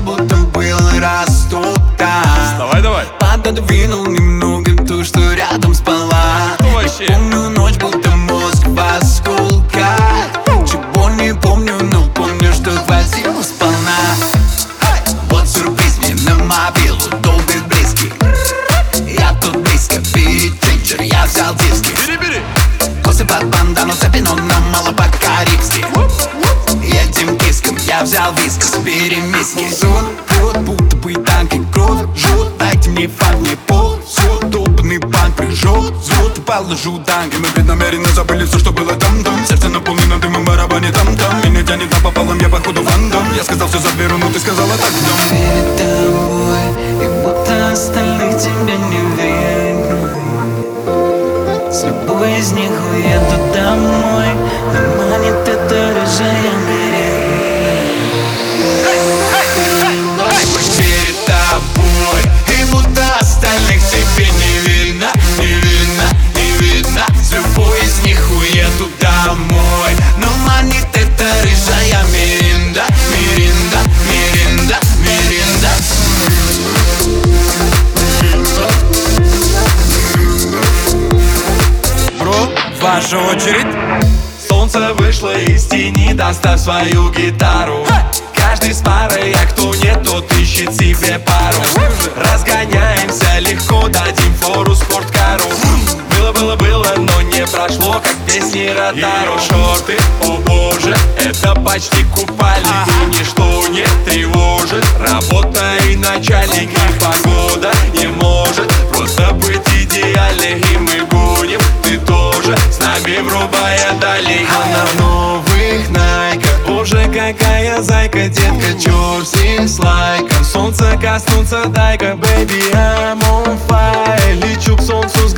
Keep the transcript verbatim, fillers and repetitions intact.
будто был раз тут так. Давай, давай. Пододвинул немного то, что рядом спала. Что вообще? Я помню ночь, будто мозг в осколках. Чего не помню, но помню, что хватило сполна. Вот сюрприз мне на мобилу, долгий близкий. Я тут близко, переченджер, я взял диски. Бери, бери. Косы под бандану, цепину нам мало по-карибски. Едем киском, я взял вискас, перемиски. Сон, вот будто бы танки кровь жжет. Дайте мне фан, мне пол, все, долбанный банк прижет. Звук положу данки. Мы преднамеренно забыли все, что было там-там. Сердце наполнено дымом, барабане там-там. Меня тянет напополам, я походу фандом. Я сказал все заберу, но ты сказала так, дом. Перед тобой, и будто остальных тебя не видно. С любой из них уеду домой, но манит эта рыжая беременна. Перед тобой, и будто остальных тебе не видно, не видно, не видно. С любой из них уеду домой, но манит эта рыжая Миринда, Миринда, Миринда, Миринда. Бро, ваша очередь. Солнце вышло из тени, доставь свою гитару. Каждый с парой, а кто нет, тот ищет себе пару. Разгоняемся легко, дадим фору спорткару. Было, было, было, но не прошло, как песни Ротару. Шорты, о боже, это почти купальник. И ничто не тревожит, работа и начальник. И погода не может просто быть идеальной. И мы гоним, ты тоже, с нами врубая далее. Она в новых найках, боже, какая зайка, детка, чё все с лайком. Солнце коснуться, дай-ка, baby, I'm on fire. Лечу к солнцу,